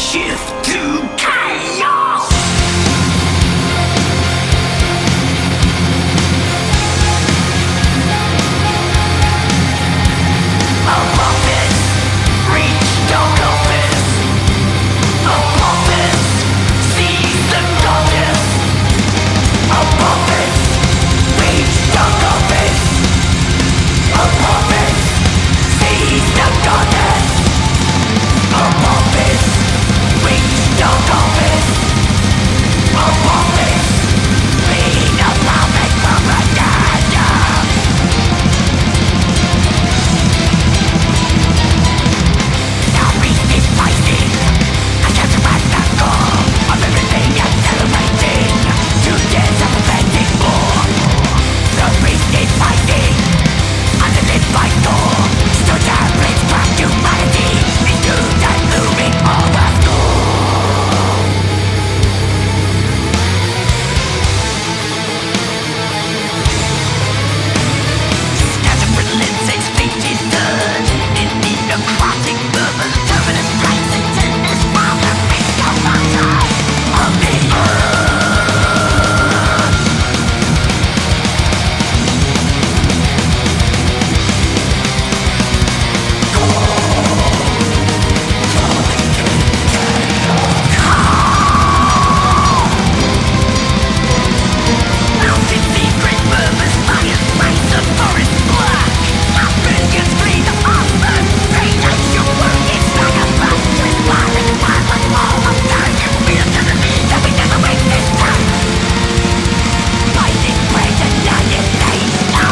shift to chaos. Above this, reach dark abyss. Above this, seize the goddess. Above this, reach dark abyss. Above this, seize the goddess. Above this, reach dark abyss. Above this, lead a public propaganda. Now beast is fighting. I can't survive the core of everything accelerating. Two days of preventing war. The beast is fighting. Underlit by Thor. Stood down, blitz from humanity. Into the looming overthrow. Schizophrenic 6 feet is done. In the necrotic purple terminus rises in this world of corruption of the earth. Mountain secret purpose, fire, spice, the forest black. Billions flee the monster. Pain and your work is like a bus. This war is one with all of time. We are gonna need that we never wait this time. Fighting, break, annihilate.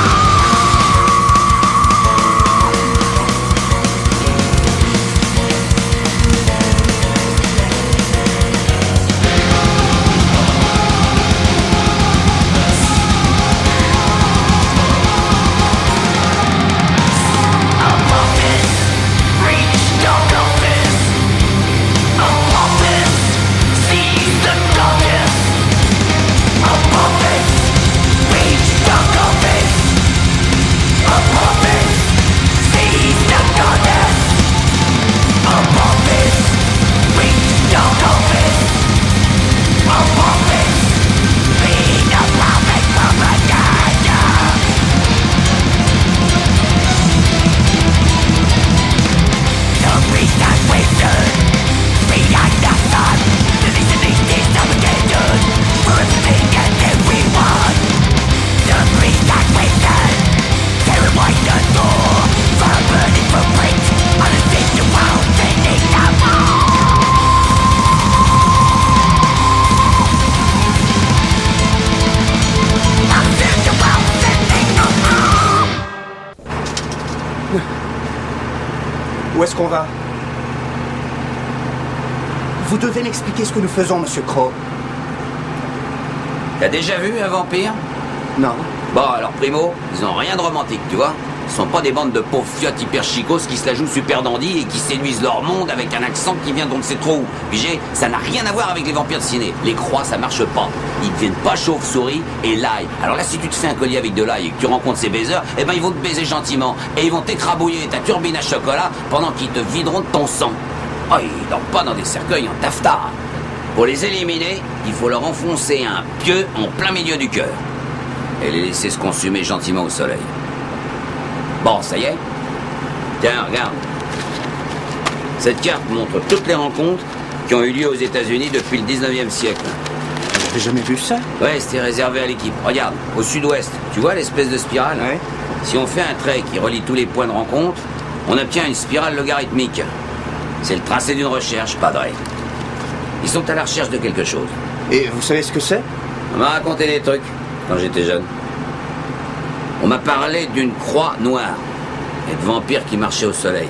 Above this, reach dark abyss. Above this, seize the goddess. Above this, reach dark abyss. Above this, seize the goddess. Above this, reach dark abyss. Above this, lead a public propaganda. The beast has waited behind the sun. The listening is dominated for everything and everyone. The beast has waited, terrified the door for a burning footprint on a thing the world thinking no more. A thing the world thinking no more. Où est-ce qu'on va? Vous devez m'expliquer ce que nous faisons, Monsieur Crow. T'as déjà vu un vampire? Non. Bon, alors Primo, ils ont rien de romantique, tu vois. Ils sont pas des bandes de pauvres fiottes hyper chicos qui se la jouent super dandy et qui séduisent leur monde avec un accent qui vient d'on ne sait trop où. Pigé, ça n'a rien à voir avec les vampires de ciné. Les croix, ça marche pas. Ils deviennent pas chauve-souris et l'ail. Alors là, si tu te fais un collier avec de l'ail et que tu rencontres ces baiseurs, eh ben ils vont te baiser gentiment. Et ils vont t'écrabouiller ta turbine à chocolat pendant qu'ils te videront de ton sang. Oh, ils dorment pas dans des cercueils en taffetas. Pour les éliminer, il faut leur enfoncer un pieu en plein milieu du cœur. Et les laisser se consumer gentiment au soleil. Bon, ça y est. Tiens, regarde. Cette carte montre toutes les rencontres qui ont eu lieu aux États-Unis depuis le 19e siècle. J'avais jamais vu ça. Ouais, c'était réservé à l'équipe. Regarde, au sud-ouest, tu vois l'espèce de spirale? Ouais. Si on fait un trait qui relie tous les points de rencontre, on obtient une spirale logarithmique. C'est le tracé d'une recherche, pas vrai. Ils sont à la recherche de quelque chose. Et vous savez ce que c'est? On m'a raconté des trucs quand j'étais jeune. On m'a parlé d'une croix noire et de vampires qui marchaient au soleil.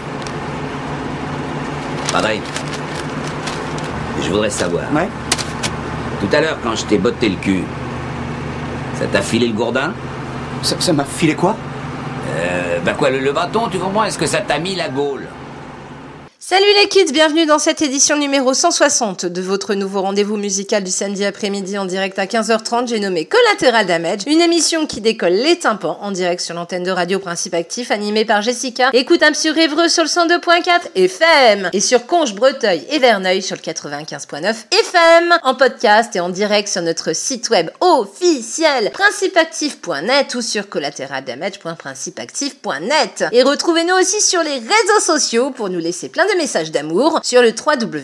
Padre, je voudrais savoir. Ouais. Tout à l'heure, quand je t'ai botté le cul, ça t'a filé le gourdin? Ça m'a filé quoi? Bah quoi, le bâton, tu comprends? Est-ce que ça t'a mis la gaule? Salut les kids, bienvenue dans cette édition numéro 160 de votre nouveau rendez-vous musical du samedi après-midi en direct à 15h30. J'ai nommé Collateral Damage, une émission qui décolle les tympans en direct sur l'antenne de Radio Principe Actif, animée par Jessica. Écoute sur Évreux sur le 102.4 FM et sur Conches, Breteuil et Verneuil sur le 95.9 FM, en podcast et en direct sur notre site web officiel principeactif.net ou sur collateraldamage.principeactif.net. Et retrouvez-nous aussi sur les réseaux sociaux pour nous laisser plein de messages d'amour sur le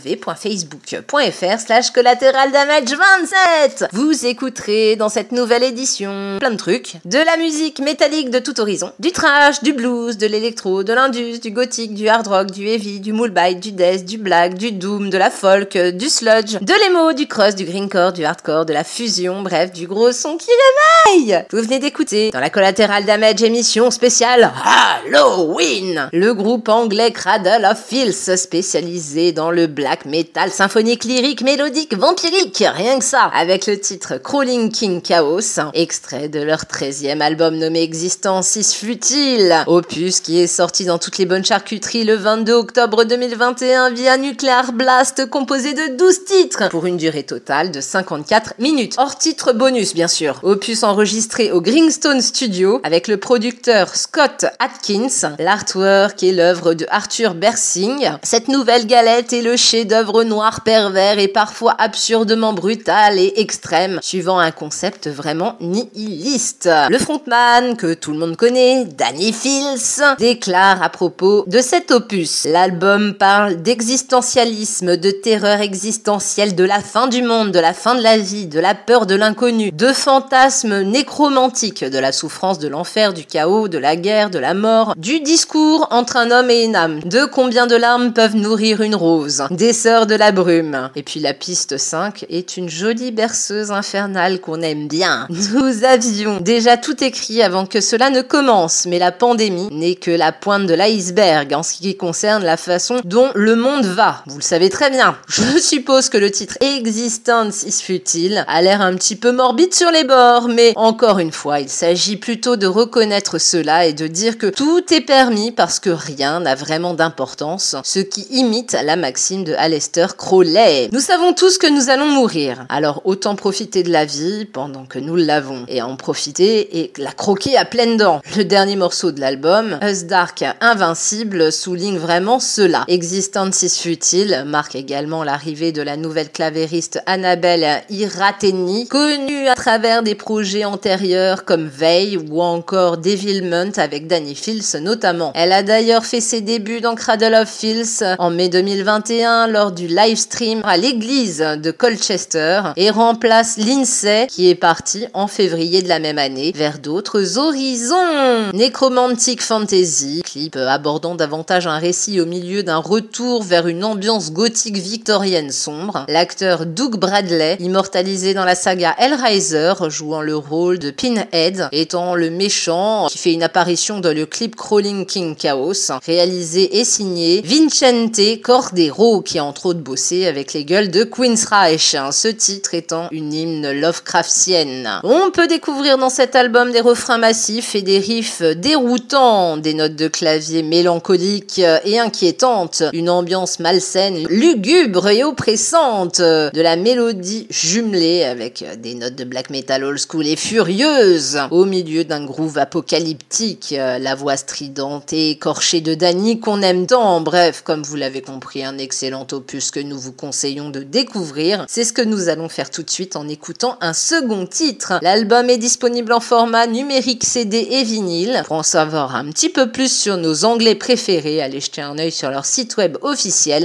www.facebook.fr/collateraldamage27. Vous écouterez dans cette nouvelle édition plein de trucs, de la musique métallique de tout horizon, du trash, du blues, de l'électro, de l'indus, du gothique, du hard rock, du heavy, du moolbite, du death, du black, du doom, de la folk, du sludge, de l'emo, du crust, du greencore, du hardcore, de la fusion, bref, du gros son qui réveille. Vous venez d'écouter dans la Collateral Damage émission spéciale Halloween, le groupe anglais Cradle of Filth, spécialisé dans le black metal symphonique, lyrique, mélodique, vampirique, rien que ça, avec le titre Crawling King Chaos, extrait de leur 13e album nommé Existence is Futile, opus qui est sorti dans toutes les bonnes charcuteries le 22 octobre 2021 via Nuclear Blast, composé de 12 titres, pour une durée totale de 54 minutes, hors titre bonus bien sûr, opus enregistré au Greenstone Studio, avec le producteur Scott Atkins, l'artwork est l'œuvre de Arthur Bersing. Cette nouvelle galette est le chef-d'œuvre noir pervers et parfois absurdement brutal et extrême, suivant un concept vraiment nihiliste. Le frontman, que tout le monde connaît, Danny Fields, déclare à propos de cet opus: l'album parle d'existentialisme, de terreur existentielle, de la fin du monde, de la fin de la vie, de la peur de l'inconnu, de fantasmes nécromantiques, de la souffrance, de l'enfer, du chaos, de la guerre, de la mort, du discours entre un homme et une âme, de combien de larmes peuvent nourrir une rose, des sœurs de la brume. Et puis la piste 5 est une jolie berceuse infernale qu'on aime bien. Nous avions déjà tout écrit avant que cela ne commence, mais la pandémie n'est que la pointe de l'iceberg en ce qui concerne la façon dont le monde va. Vous le savez très bien. Je suppose que le titre Existence is Futile a l'air un petit peu morbide sur les bords, mais encore une fois, il s'agit plutôt de reconnaître cela et de dire que tout est permis parce que rien n'a vraiment d'importance, ce qui imite la maxime de Aleister Crowley. Nous savons tous que nous allons mourir, alors autant profiter de la vie pendant que nous l'avons, et en profiter et la croquer à pleines dents. Le dernier morceau de l'album, Us Dark Invincible, souligne vraiment cela. Existence is Futile marque également l'arrivée de la nouvelle clavériste Annabelle Irateni, connue à travers des projets antérieurs comme Veil ou encore Devilment avec Danny Fields notamment. Elle a d'ailleurs fait ses débuts dans Cradle of Filth en mai 2021 lors du live stream à l'église de Colchester et remplace Lindsay qui est partie en février de la même année vers d'autres horizons. Necromantic Fantasy, clip abordant davantage un récit au milieu d'un retour vers une ambiance gothique victorienne sombre. L'acteur Doug Bradley, immortalisé dans la saga Hellraiser, jouant le rôle de Pinhead, étant le méchant qui fait une apparition dans le clip Crawling King Chaos, réalisé et signé Vincente Cordero, qui a entre autres bossé avec les gueules de Queensryche, ce titre étant une hymne Lovecraftienne. On peut découvrir dans cet album des refrains massifs et des riffs déroutants, des notes de clavier mélancoliques et inquiétantes, une ambiance malsaine, lugubre et oppressante, de la mélodie jumelée avec des notes de black metal old school et furieuse, au milieu d'un groove apocalyptique, la voix stridente et écorchée de Danny qu'on aime tant. Bref, comme vous l'avez compris, un excellent opus que nous vous conseillons de découvrir. C'est ce que nous allons faire tout de suite en écoutant un second titre. L'album est disponible en format numérique, CD et vinyle. Pour en savoir un petit peu plus sur nos anglais préférés, allez jeter un œil sur leur site web officiel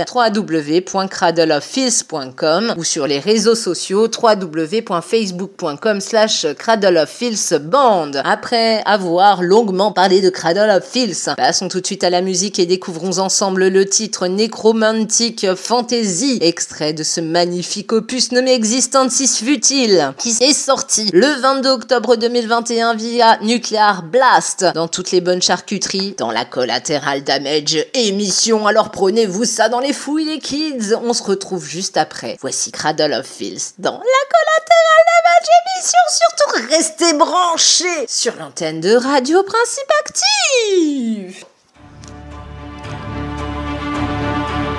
www.cradleoffilth.com ou sur les réseaux sociaux www.facebook.com/cradleoffilthband. Après avoir longuement parlé de Cradle of Filth, passons tout de suite à la musique et découvrons ensemble le titre Necromantic Fantasy, extrait de ce magnifique opus nommé Existence is Futile, qui est sorti le 22 octobre 2021 via Nuclear Blast dans toutes les bonnes charcuteries, dans la Collateral Damage émission. Alors prenez-vous ça dans les fouilles les kids, on se retrouve juste après. Voici Cradle of Filth dans la Collateral Damage émission. Surtout restez branchés sur l'antenne de Radio Principe Actif.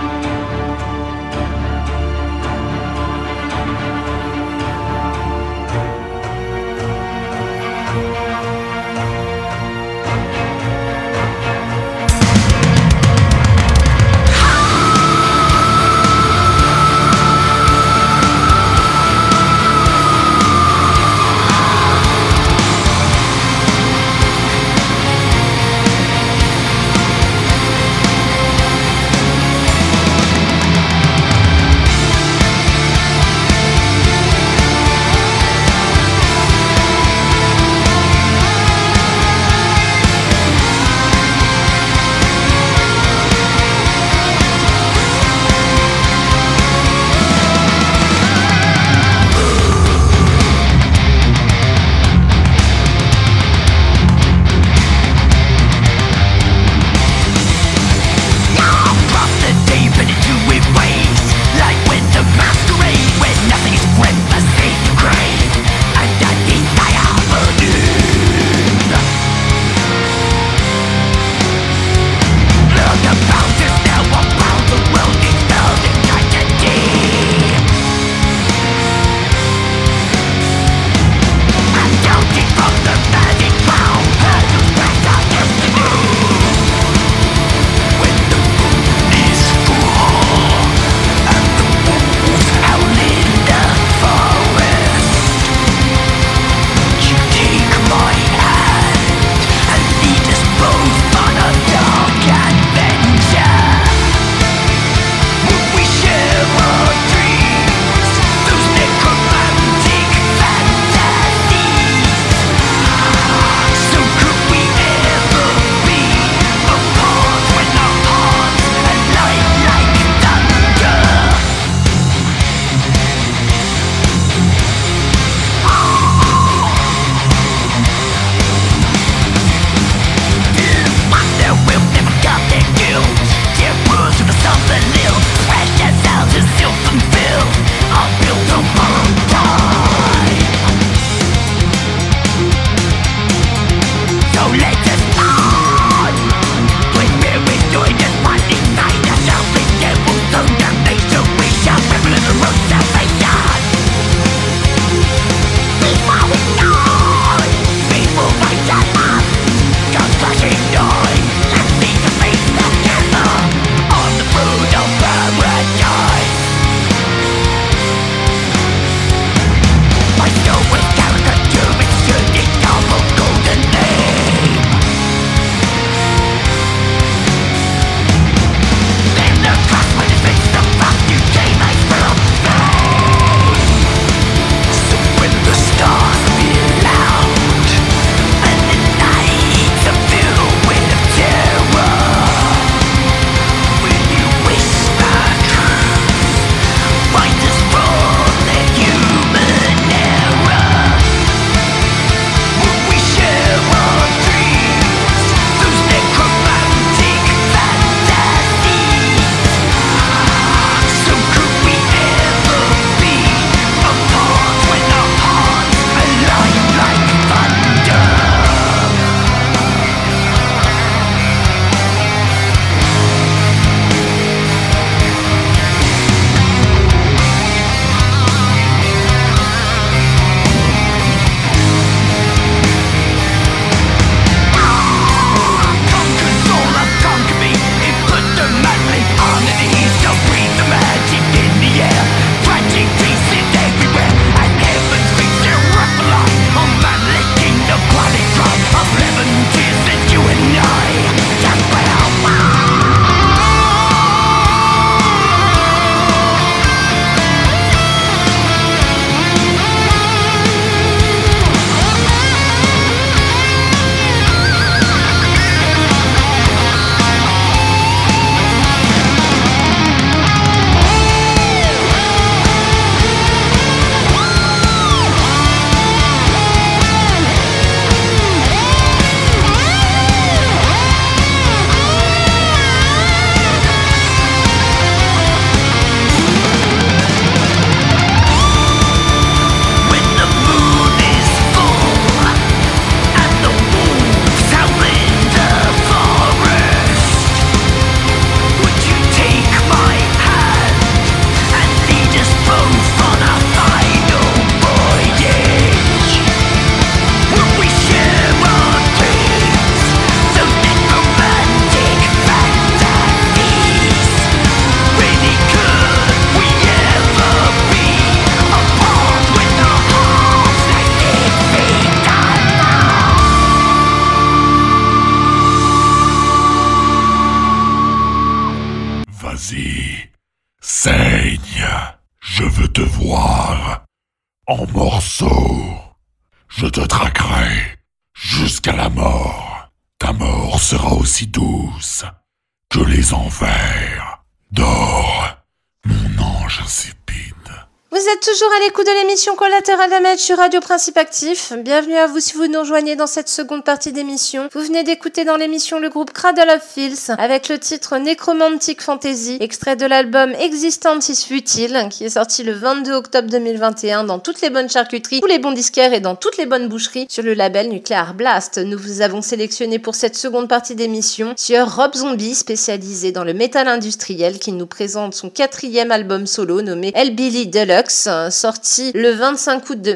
Vas-y, saigne. Je veux te voir en morceaux. Je te traquerai jusqu'à la mort. Ta mort sera aussi douce que les enfers. Dors, mon ange insipide. Vous êtes toujours à l'écoute de l'émission Collateral Damage sur Radio Principe Actif. Bienvenue à vous si vous nous rejoignez dans cette seconde partie d'émission. Vous venez d'écouter dans l'émission le groupe Cradle of Filth avec le titre Necromantic Fantasy, extrait de l'album Existence Futile qui est sorti le 22 octobre 2021 dans toutes les bonnes charcuteries, tous les bons disquaires et dans toutes les bonnes boucheries sur le label Nuclear Blast. Nous vous avons sélectionné pour cette seconde partie d'émission sur Rob Zombie, spécialisé dans le métal industriel, qui nous présente son 4e album solo nommé Hellbilly Deluxe, sorti le 25 août de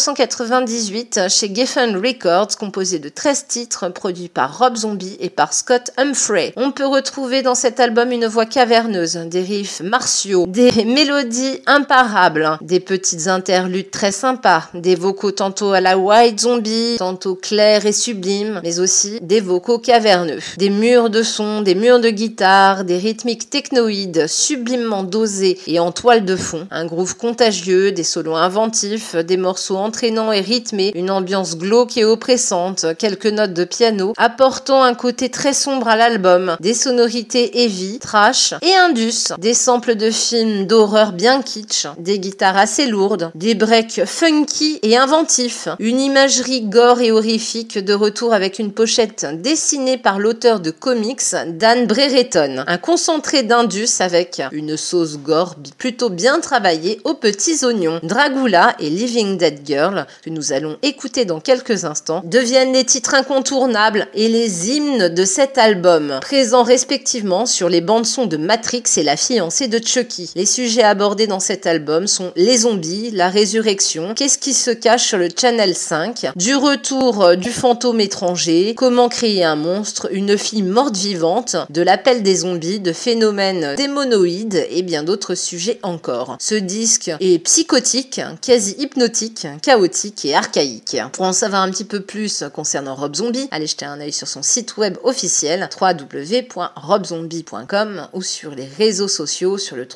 1998 chez Geffen Records, composé de 13 titres produits par Rob Zombie et par Scott Humphrey. On peut retrouver dans cet album une voix caverneuse, des riffs martiaux, des mélodies imparables, des petites interludes très sympas, des vocaux tantôt à la White Zombie, tantôt clairs et sublimes, mais aussi des vocaux caverneux, des murs de son, des murs de guitare, des rythmiques technoïdes sublimement dosés et en toile de fond, un groove contagieux, des solos inventifs, des morceaux entraînants et rythmés, une ambiance glauque et oppressante, quelques notes de piano, apportant un côté très sombre à l'album, des sonorités heavy, trash et indus, des samples de films d'horreur bien kitsch, des guitares assez lourdes, des breaks funky et inventifs, une imagerie gore et horrifique de retour avec une pochette dessinée par l'auteur de comics Dan Brereton, un concentré d'indus avec une sauce gore plutôt bien travaillée aux petits oignons. Dragula et Living Dead Girl, que nous allons écouter dans quelques instants, deviennent les titres incontournables et les hymnes de cet album, présents respectivement sur les bandes-sons de Matrix et La fiancée de Chucky. Les sujets abordés dans cet album sont les zombies, la résurrection, qu'est-ce qui se cache sur le Channel 5, du retour du fantôme étranger, comment créer un monstre, une fille morte vivante, de l'appel des zombies, de phénomènes démonoïdes et bien d'autres sujets encore. Ce disque est psychotique, quasi hypnotique, chaotique et archaïque. Pour en savoir un petit peu plus concernant Rob Zombie, allez jeter un œil sur son site web officiel www.robzombie.com ou sur les réseaux sociaux sur le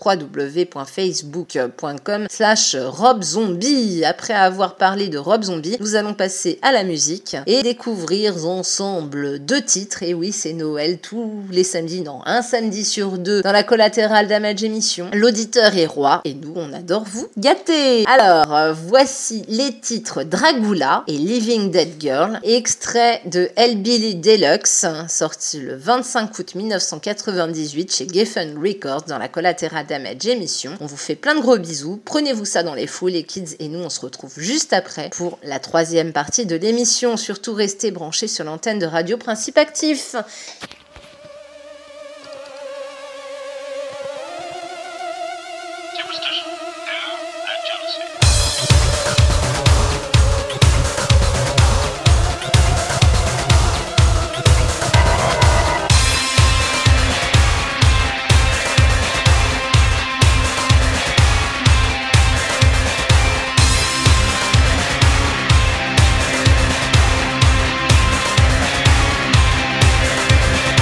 www.facebook.com/robzombie. Après avoir parlé de Rob Zombie, nous allons passer à la musique et découvrir ensemble 2 titres. Et oui, c'est Noël tous les samedis, non, un samedi sur 2 dans la Collateral Damage émission. L'auditeur est roi et nous on adore vous gâter. Alors, voici les titres Dragula et Living Dead Girl, extrait de Hellbilly Deluxe, sorti le 25 août 1998 chez Geffen Records dans la Collateral Damage émission. On vous fait plein de gros bisous, prenez-vous ça dans les fous les kids et nous on se retrouve juste après pour la 3e partie de l'émission. Surtout restez branchés sur l'antenne de Radio Principe Actif. Thank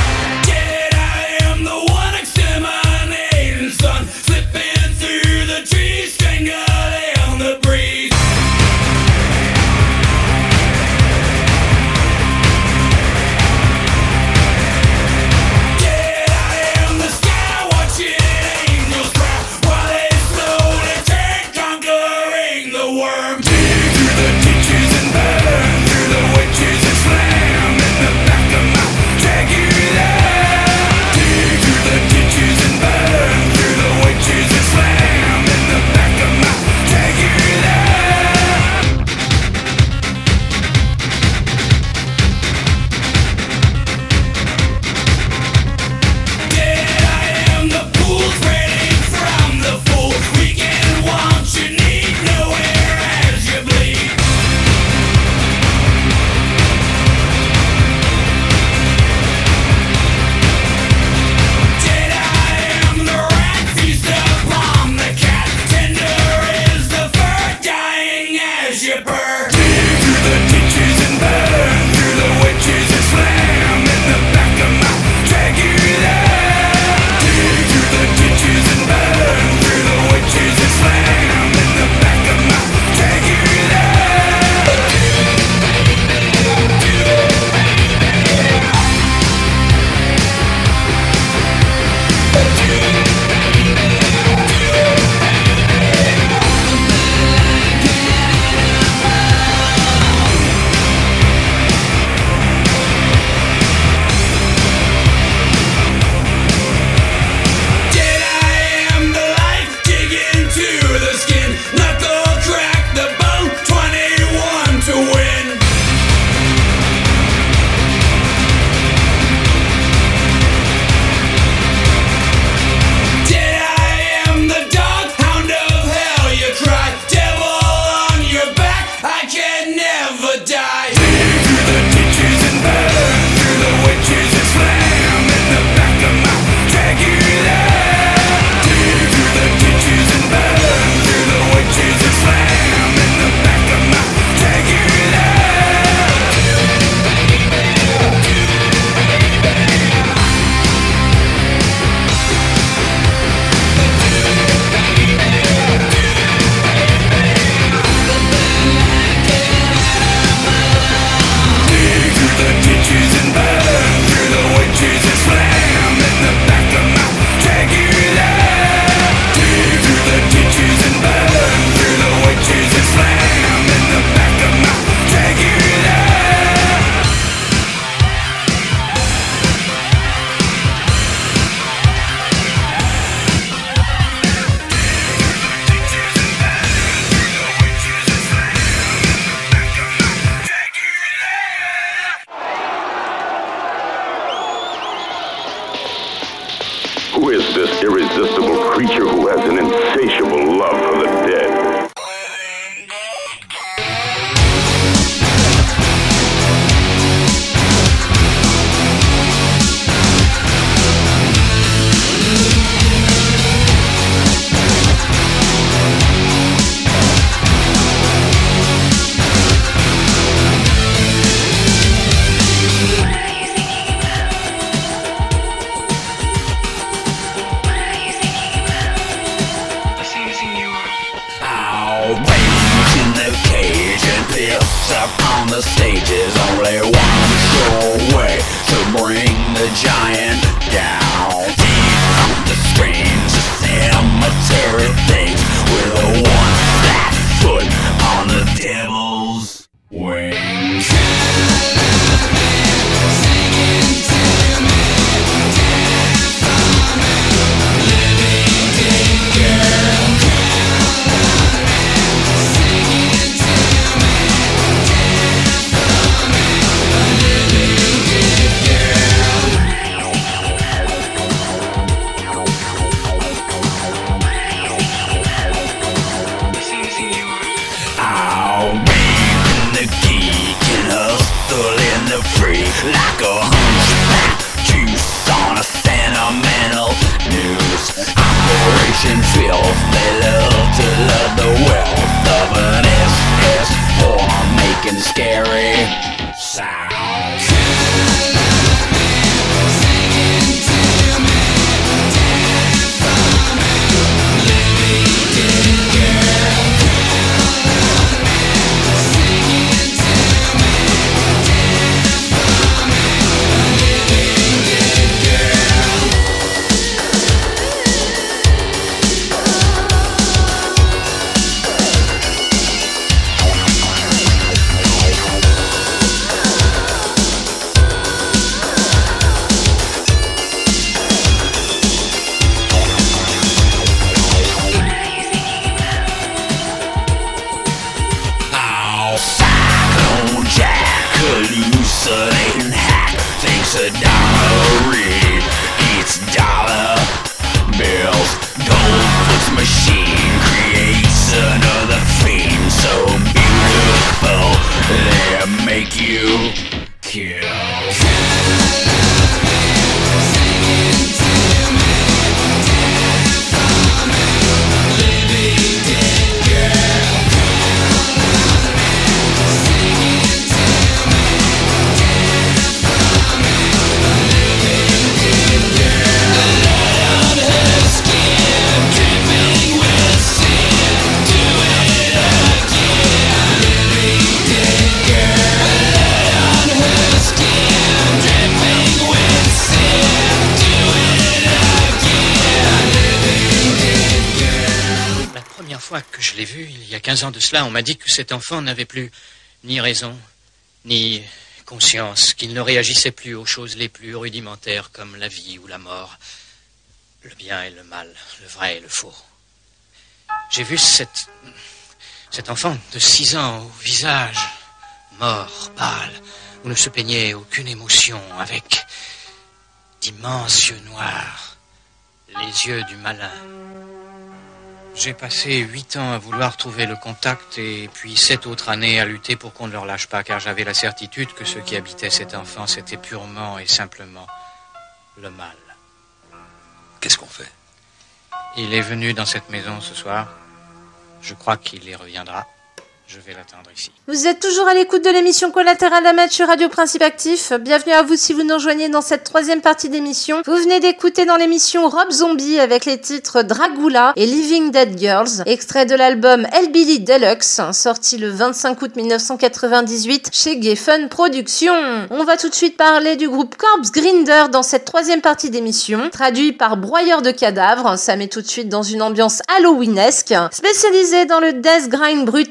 Who is this irresistible creature who has an insatiable love for the dead? On the stage is only one sure way to bring the giant down. Deep on the screens, the cemetery things with a one flat foot on the devil's wings. Like a hunchback juice on a sentimental news operation feels they love to love the wealth of an SS form making scary sounds. Hallucinating hack thinks a dollar read eats dollar bills. Goldfoot's machine creates another theme so beautiful they make you kill. Que je l'ai vu, il y a 15 ans de cela, on m'a dit que cet enfant n'avait plus ni raison, ni conscience, qu'il ne réagissait plus aux choses les plus rudimentaires comme la vie ou la mort, le bien et le mal, le vrai et le faux. J'ai vu cet enfant de 6 ans au visage mort, pâle, où ne se peignait aucune émotion, avec d'immenses yeux noirs, les yeux du malin. J'ai passé 8 ans à vouloir trouver le contact et puis 7 autres années à lutter pour qu'on ne leur lâche pas, car j'avais la certitude que ceux qui habitaient cet enfant, c'était purement et simplement le mal. Qu'est-ce qu'on fait? Il est venu dans cette maison ce soir. Je crois qu'il y reviendra. Je vais l'attendre ici. Vous êtes toujours à l'écoute de l'émission Collatéral Damage sur Radio Principe Actif. Bienvenue à vous si vous nous rejoignez dans cette troisième partie d'émission. Vous venez d'écouter dans l'émission Rob Zombie avec les titres Dragula et Living Dead Girls, extrait de l'album Hellbilly Deluxe, sorti le 25 août 1998 chez Geffen Productions. On va tout de suite parler du groupe Corpse Grinder dans cette troisième partie d'émission, traduit par broyeur de cadavres. Ça met tout de suite dans une ambiance halloweenesque, spécialisée dans le death grind brutal,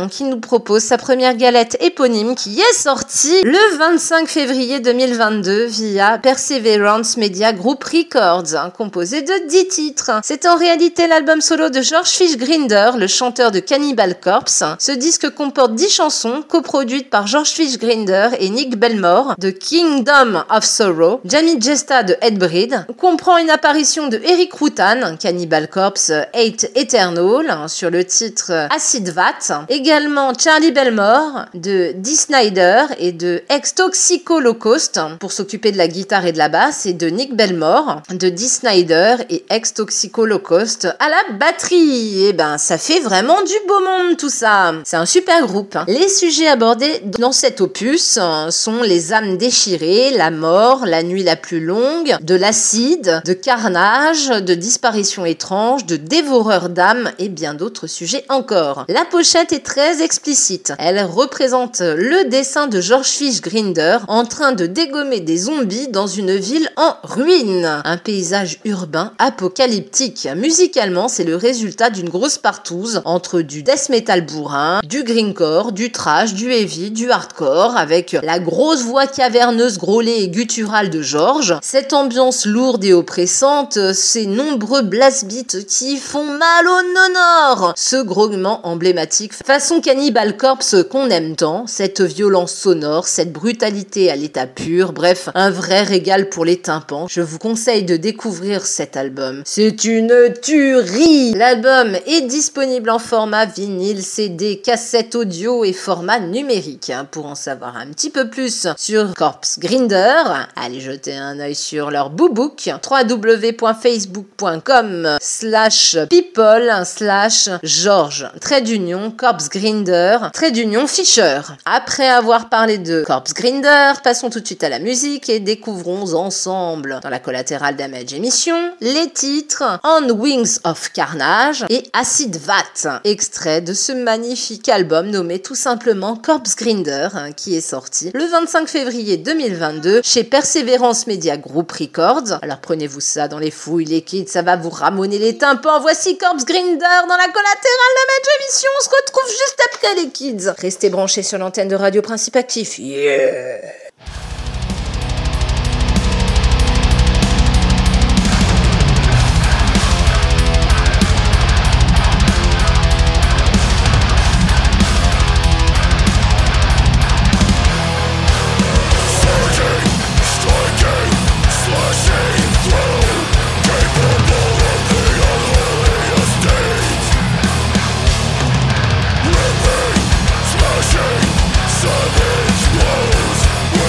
qui nous propose sa première galette éponyme qui est sortie le 25 février 2022 via Perseverance Media Group Records, composé de 10 titres. C'est en réalité l'album solo de George Fish-Grinder, le chanteur de Cannibal Corpse. Ce disque comporte 10 chansons coproduites par George Fish-Grinder et Nick Belmore de Kingdom of Sorrow, Jamie Jesta de Headbreed, comprend une apparition de Eric Rutan, Cannibal Corpse Hate Eternal, sur le titre Acid Vat, également Charlie Belmore de Dee Snider et de Ex-Toxico-Holocaust pour s'occuper de la guitare et de la basse, et de Nick Belmore de Dee Snider et Ex-Toxico-Holocaust à la batterie. Et ben ça fait vraiment du beau monde tout ça. C'est un super groupe. Les sujets abordés dans cet opus sont les âmes déchirées, la mort, la nuit la plus longue, de l'acide, de carnage, de disparitions étranges, de dévoreurs d'âmes et bien d'autres sujets encore. La pochette est très explicite. Elle représente le dessin de George Fish-Grinder en train de dégommer des zombies dans une ville en ruine. Un paysage urbain apocalyptique. Musicalement, c'est le résultat d'une grosse partouze entre du death metal bourrin, du grindcore, du thrash, du heavy, du hardcore, avec la grosse voix caverneuse, grôlée et gutturale de George, cette ambiance lourde et oppressante, ces nombreux blast beats qui font mal au nonor, ce grognement emblématique façon Cannibal Corpse qu'on aime tant, cette violence sonore, cette brutalité à l'état pur, bref, un vrai régal pour les tympans. Je vous conseille de découvrir cet album. C'est une tuerie! L'album est disponible en format vinyle, CD, cassette audio et format numérique. Pour en savoir un petit peu plus sur Corpse Grinder, allez jeter un œil sur leur boobook www.facebook.com/people/George Corpse Grinder Fisher. Après avoir parlé de Corpse Grinder, passons tout de suite à la musique et découvrons ensemble dans la collatérale Damage Émission les titres On Wings of Carnage et Acid Vat, extrait de ce magnifique album nommé tout simplement Corpse Grinder, qui est sorti le 25 février 2022 chez Perseverance Media Group Records. Alors prenez-vous ça dans les fouilles les kids, ça va vous ramoner les tympans. Voici Corpse Grinder dans la collatérale Damage Émission. On se retrouve juste après les kids. Restez branchés sur l'antenne de Radio Principe Actif. Yeah! Savage blows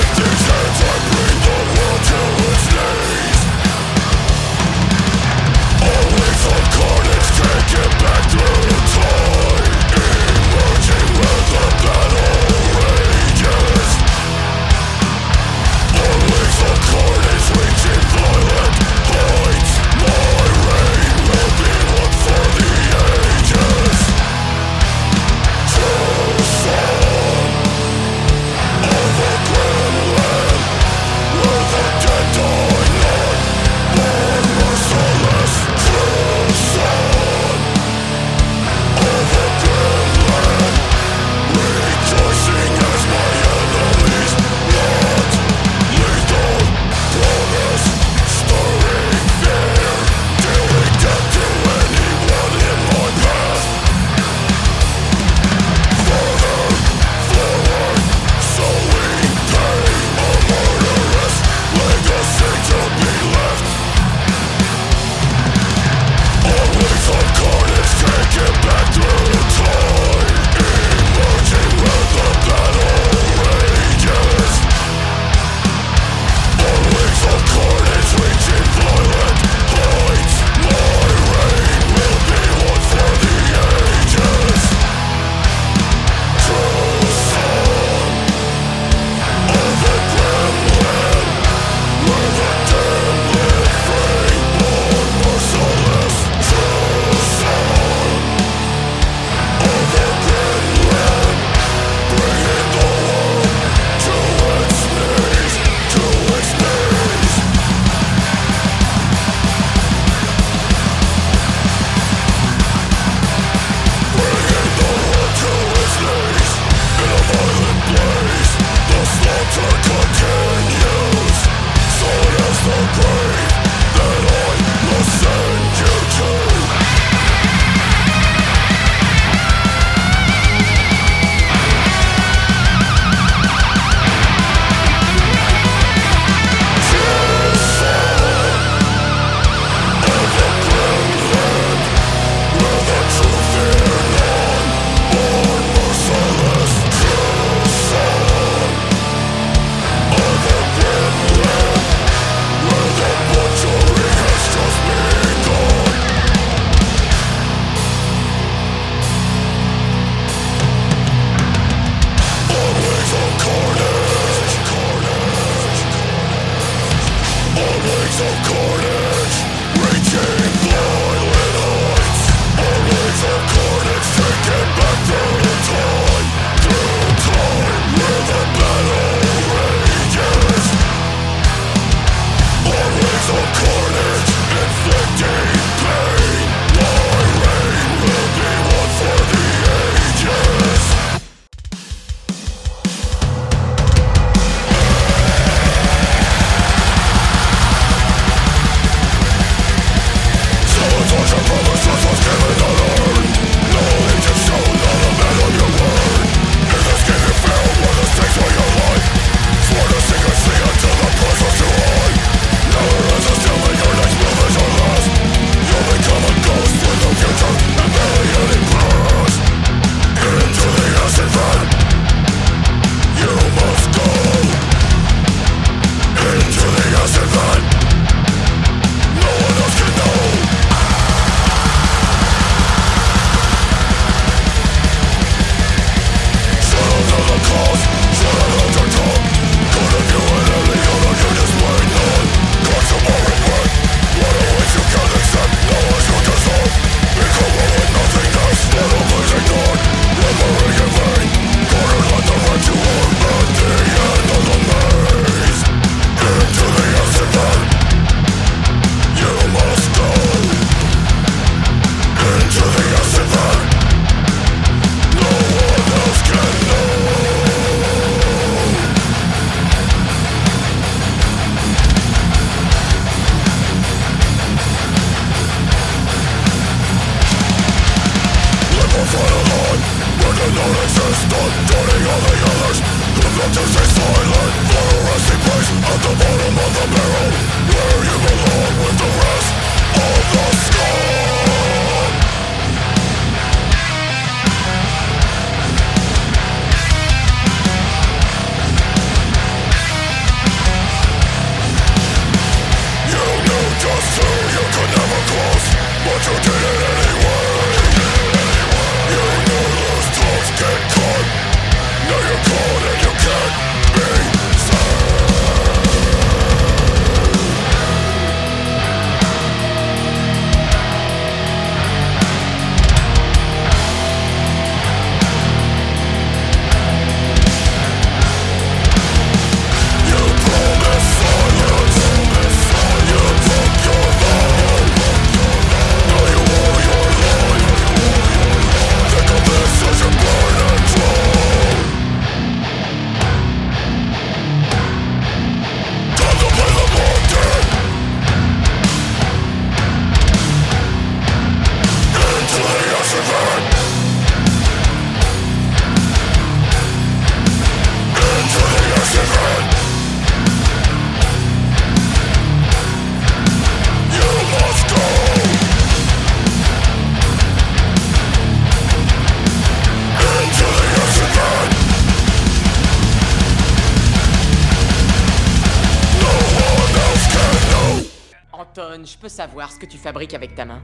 Je peux savoir ce que tu fabriques avec ta main?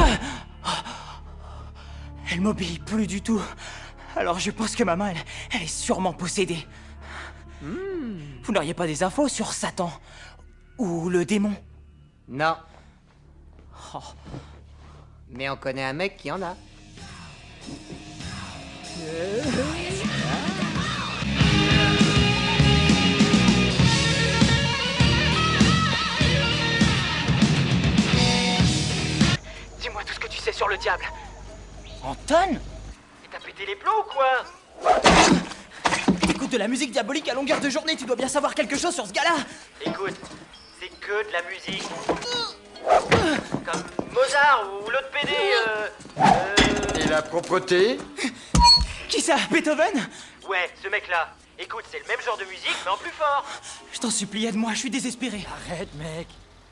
Elle m'obéit plus du tout. Alors je pense que ma main, elle est sûrement possédée. Vous n'auriez pas des infos sur Satan? Ou le démon? Non. Oh. Mais on connaît un mec qui en a. Dis-moi tout ce que tu sais sur le diable. Anton? Et t'as pété les plombs ou quoi? T'écoutes de la musique diabolique à longueur de journée, tu dois bien savoir quelque chose sur ce gars-là. Écoute, c'est que de la musique. Comme Mozart ou l'autre PD, Et la propreté? Qui ça? Beethoven? Ouais, ce mec-là. Écoute, c'est le même genre de musique, mais en plus fort. Je t'en supplie, aide-moi, je suis désespéré. Arrête, mec.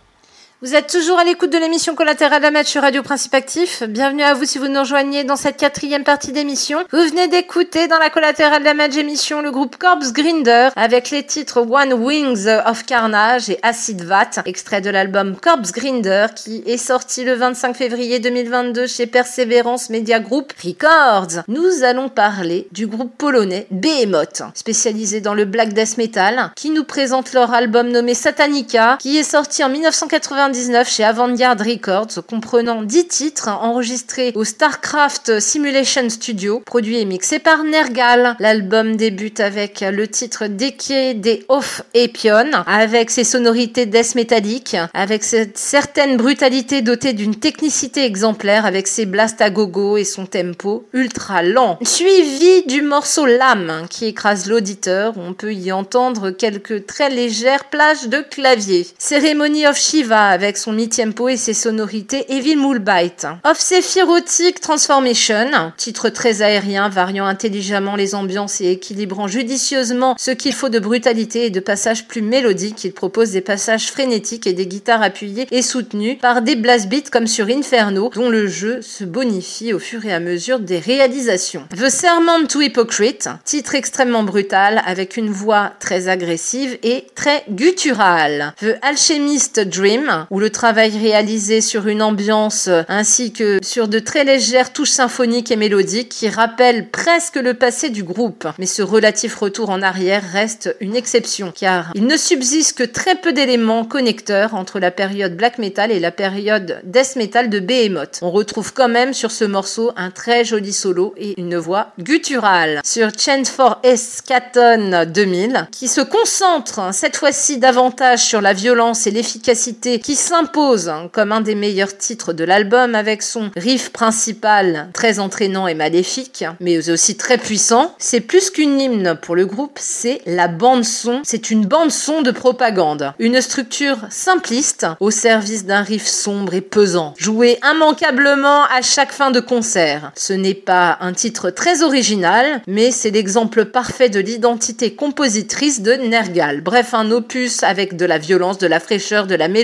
Vous êtes toujours à l'écoute de l'émission Collatéral Damage sur Radio Principe Actif. Bienvenue à vous si vous nous rejoignez dans cette 4e partie d'émission. Vous venez d'écouter dans la Collatéral Damage émission le groupe Corpse Grinder avec les titres One Wings of Carnage et Acid Vat, extrait de l'album Corpse Grinder qui est sorti le 25 février 2022 chez Perseverance Media Group Records. Nous allons parler du groupe polonais Behemoth, spécialisé dans le black death metal, qui nous présente leur album nommé Satanica, qui est sorti en 1999 chez Avantgarde Records, comprenant 10 titres enregistrés au Starcraft Simulation Studio, produit et mixé par Nergal. L'album débute avec le titre Decade of Epion, avec ses sonorités death métallique, avec cette certaine brutalité dotée d'une technicité exemplaire, avec ses blasts à gogo et son tempo ultra lent. Suivi du morceau L'âme, qui écrase l'auditeur, on peut y entendre quelques très légères plages de clavier. Ceremony of Shiva, avec son mi-tempo et ses sonorités Evil Moonbite. Of Sephirotic Transformation, titre très aérien, variant intelligemment les ambiances et équilibrant judicieusement ce qu'il faut de brutalité et de passages plus mélodiques. Il propose des passages frénétiques et des guitares appuyées et soutenues par des blast beats comme sur Inferno, dont le jeu se bonifie au fur et à mesure des réalisations. The Sermon to Hypocrite, titre extrêmement brutal avec une voix très agressive et très gutturale. The Alchemist Dream, où le travail réalisé sur une ambiance ainsi que sur de très légères touches symphoniques et mélodiques qui rappellent presque le passé du groupe. Mais ce relatif retour en arrière reste une exception car il ne subsiste que très peu d'éléments connecteurs entre la période black metal et la période death metal de Behemoth. On retrouve quand même sur ce morceau un très joli solo et une voix gutturale. Sur Chant for Eschaton 2000, qui se concentre cette fois-ci davantage sur la violence et l'efficacité qui s'impose comme un des meilleurs titres de l'album avec son riff principal très entraînant et maléfique, mais aussi très puissant. C'est plus qu'une hymne pour le groupe, c'est la bande-son. C'est une bande-son de propagande. Une structure simpliste au service d'un riff sombre et pesant, joué immanquablement à chaque fin de concert. Ce n'est pas un titre très original, mais c'est l'exemple parfait de l'identité compositrice de Nergal. Bref, un opus avec de la violence, de la fraîcheur, de la mélodie, de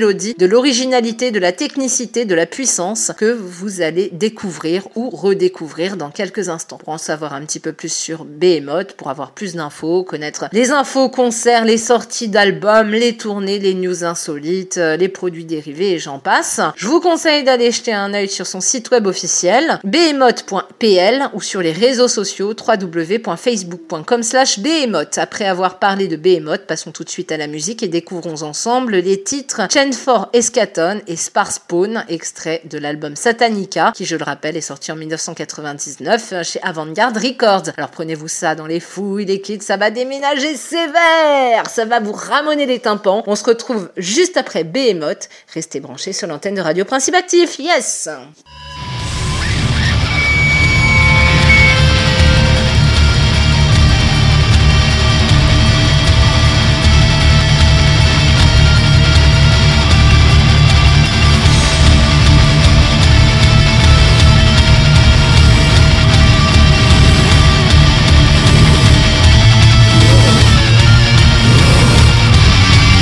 de l'originalité, de la technicité, de la puissance que vous allez découvrir ou redécouvrir dans quelques instants. Pour en savoir un petit peu plus sur Behemoth, pour avoir plus d'infos, connaître les infos concerts, les sorties d'albums, les tournées, les news insolites, les produits dérivés et j'en passe, je vous conseille d'aller jeter un œil sur son site web officiel behemoth.pl ou sur les réseaux sociaux www.facebook.com/Behemoth. Après avoir parlé de Behemoth, passons tout de suite à la musique et découvrons ensemble les titres Chain for Eschaton et Sparse Pawn, extrait de l'album Satanica, qui je le rappelle est sorti en 1999 chez Avantgarde Records. Alors prenez-vous ça dans les fouilles, les kids, ça va déménager sévère, ça va vous ramoner les tympans. On se retrouve juste après Behemoth. Restez branchés sur l'antenne de Radio Principe Actif, yes!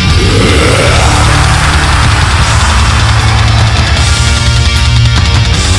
Yeah.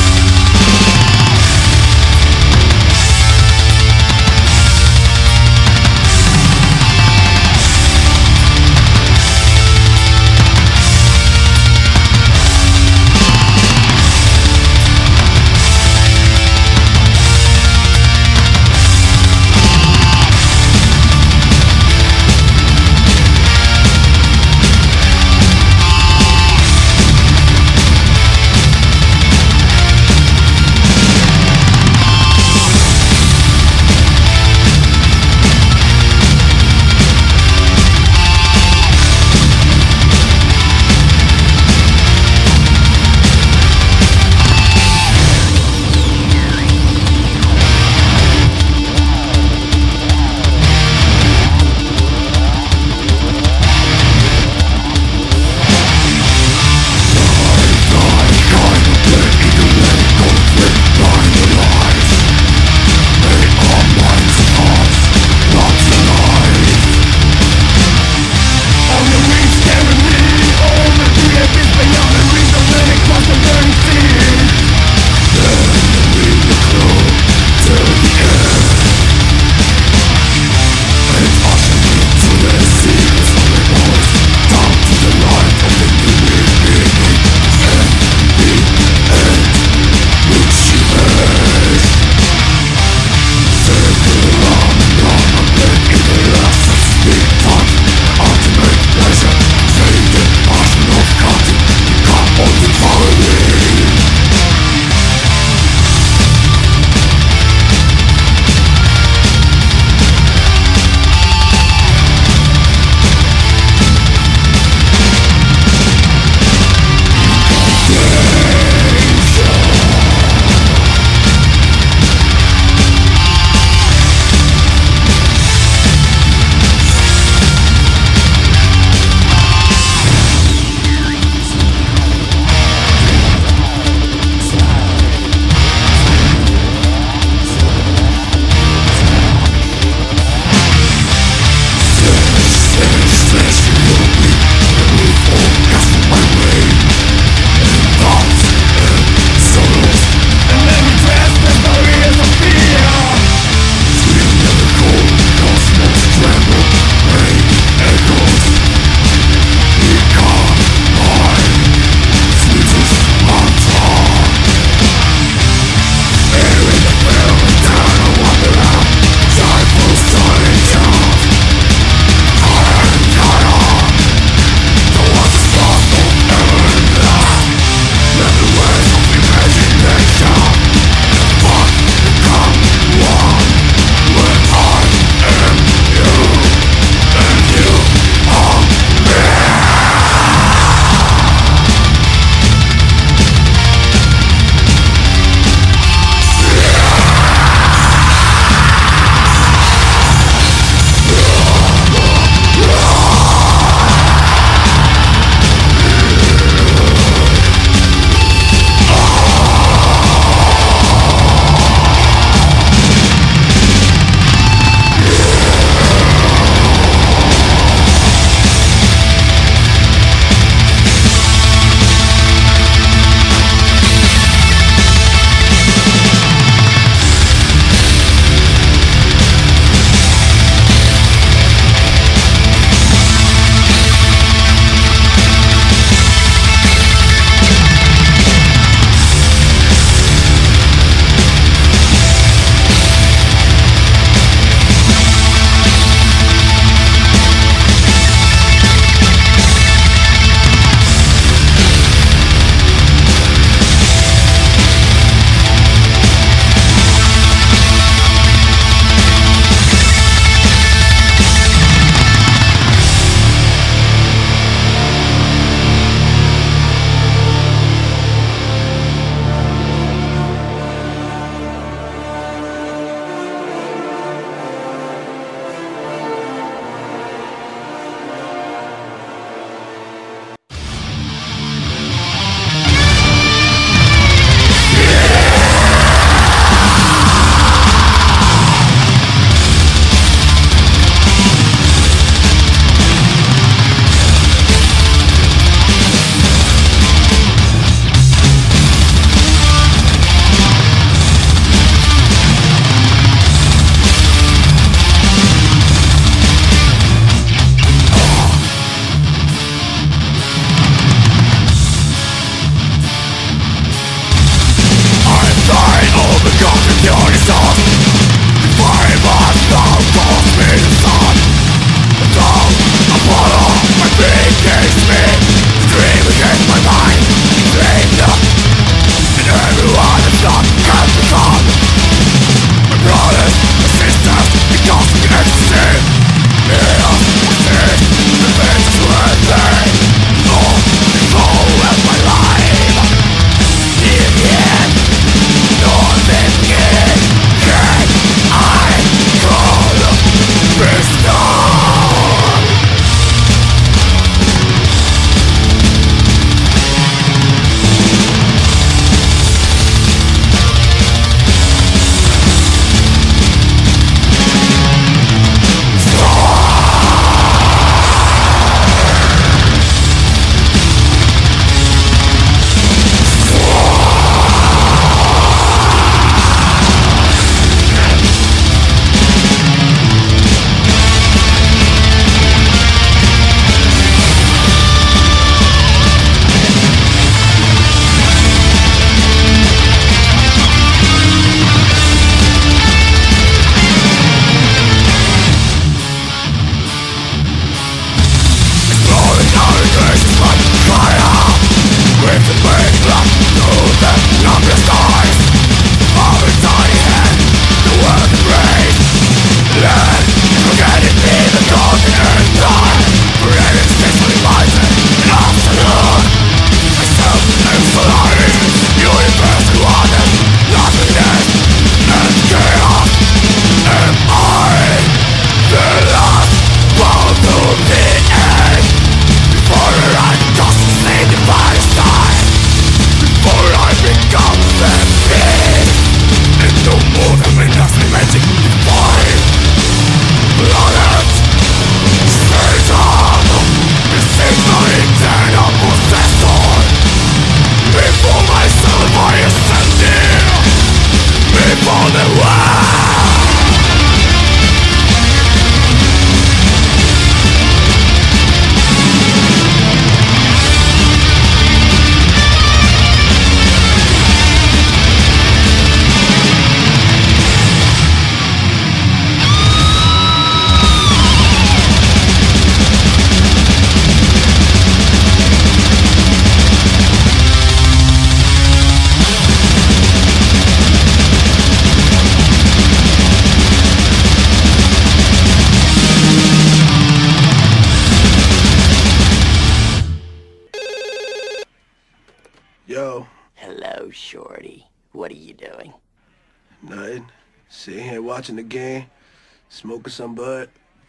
Yo. Hello, Shorty. What are you doing? Nothing. Sitting here watching the game, smoking some bud.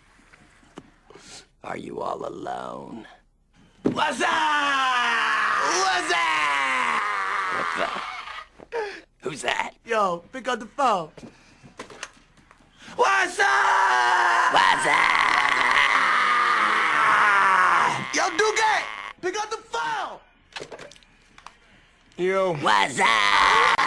Are you all alone? What's up? What's up? What's that? Who's that? Yo, pick up the phone. What's up? What's up? Yo, Duque, pick up the phone. Yo. What's up?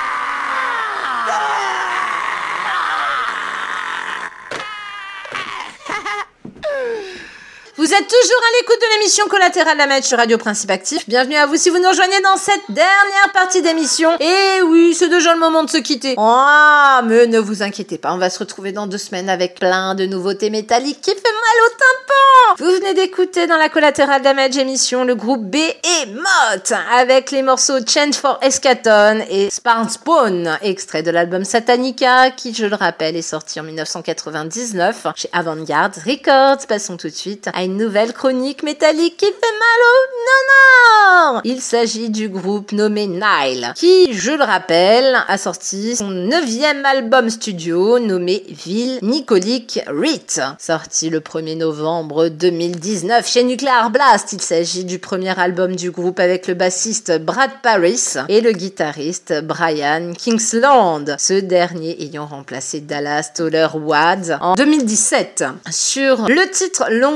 Vous êtes toujours à l'écoute de l'émission Collatéral Damage sur Radio Principe Actif. Bienvenue à vous si vous nous rejoignez dans cette dernière partie d'émission. Et oui, c'est déjà le moment de se quitter. Ah, mais ne vous inquiétez pas, on va se retrouver dans 2 semaines avec plein de nouveautés métalliques qui fait mal au tympan. Vous venez d'écouter dans la Collatéral Damage émission le groupe Behemoth avec les morceaux Chant for Eschaton et Spawn, extrait de l'album Satanica qui, je le rappelle, est sorti en 1999 chez Avantgarde Records. Passons tout de suite à une nouvelle chronique métallique qui fait mal au nanar. Il s'agit du groupe nommé Nile qui, je le rappelle, a sorti son 9e album studio nommé Vilnicolic Rite, sorti le 1er novembre 2019 chez Nuclear Blast. Il s'agit du premier album du groupe avec le bassiste Brad Paris et le guitariste Brian Kingsland, ce dernier ayant remplacé Dallas Toller Wade en 2017. Sur le titre Long Shadow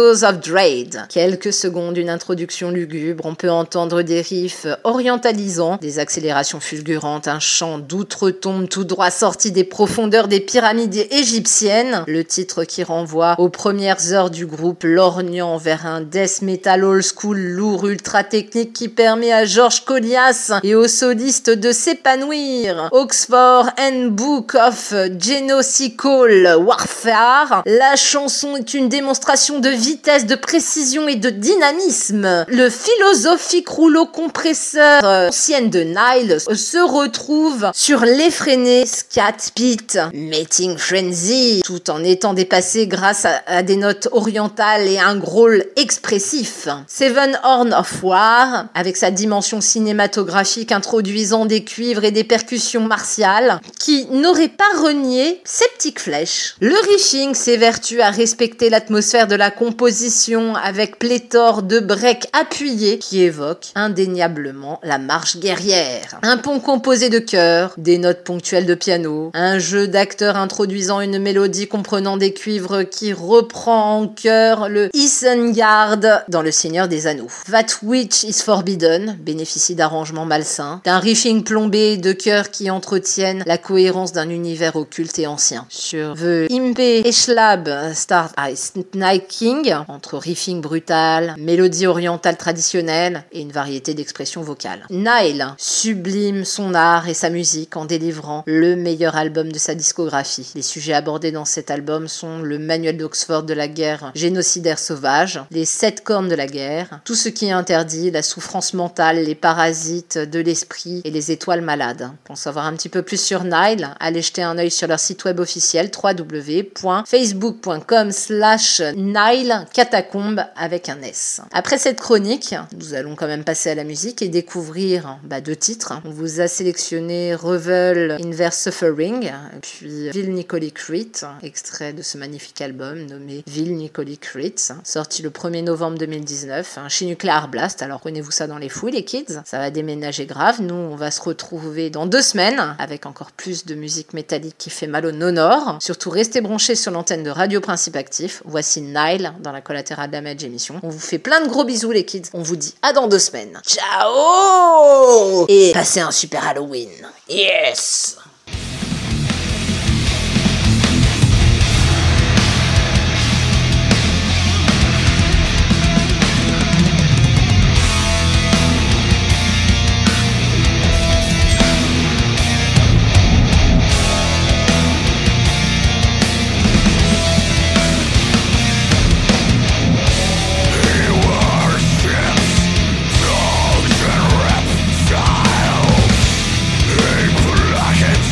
Dose of Dread. Quelques secondes, une introduction lugubre, on peut entendre des riffs orientalisants, des accélérations fulgurantes, un chant d'outre-tombe tout droit sorti des profondeurs des pyramides égyptiennes. Le titre qui renvoie aux premières heures du groupe, lorgnant vers un death metal old school lourd ultra technique qui permet à George Colias et aux solistes de s'épanouir. Oxford Handbook of Genocical Warfare. La chanson est une démonstration de vitesse, de précision et de dynamisme. Le philosophique rouleau compresseur ancienne de Nile se retrouve sur l'effréné Scat Pit Mating Frenzy, tout en étant dépassé grâce à des notes orientales et un growl expressif. Seven Horn of War, avec sa dimension cinématographique introduisant des cuivres et des percussions martiales, qui n'aurait pas renié Septic Flesh. Le riffing s'évertue à respecter l'atmosphère de la composition avec pléthore de breaks appuyés qui évoquent indéniablement la marche guerrière. Un pont composé de chœurs, des notes ponctuelles de piano, un jeu d'acteurs introduisant une mélodie comprenant des cuivres qui reprend en chœur le Isengard dans Le Seigneur des Anneaux. That Which is Forbidden bénéficie d'arrangements malsains, d'un riffing plombé de chœurs qui entretiennent la cohérence d'un univers occulte et ancien. Sur The Impe Eshlab Start Ice Night King, entre riffing brutal, mélodie orientale traditionnelle et une variété d'expressions vocales. Nile sublime son art et sa musique en délivrant le meilleur album de sa discographie. Les sujets abordés dans cet album sont le manuel d'Oxford de la guerre génocidaire sauvage, les 7 cornes de la guerre, tout ce qui est interdit, la souffrance mentale, les parasites de l'esprit et les étoiles malades. Pour en savoir un petit peu plus sur Nile, allez jeter un œil sur leur site web officiel www.facebook.com/Nile Catacombe avec un S. Après cette chronique, nous allons quand même passer à la musique et découvrir 2 titres. On vous a sélectionné Revel in Their Suffering, puis Vil Nicoli Crete, extrait de ce magnifique album nommé Vil Nicoli Crete, sorti le 1er novembre 2019, chez Nuclear Blast. Alors prenez-vous ça dans les fouilles les kids, ça va déménager grave. Nous on va se retrouver dans 2 semaines avec encore plus de musique métallique qui fait mal au nonor. Surtout restez branchés sur l'antenne de Radio Principe Actif. Voici Nile dans la Collateral Damage émission. On vous fait plein de gros bisous les kids, on vous dit à dans 2 semaines. Ciao et passez un super Halloween. Yes. Black and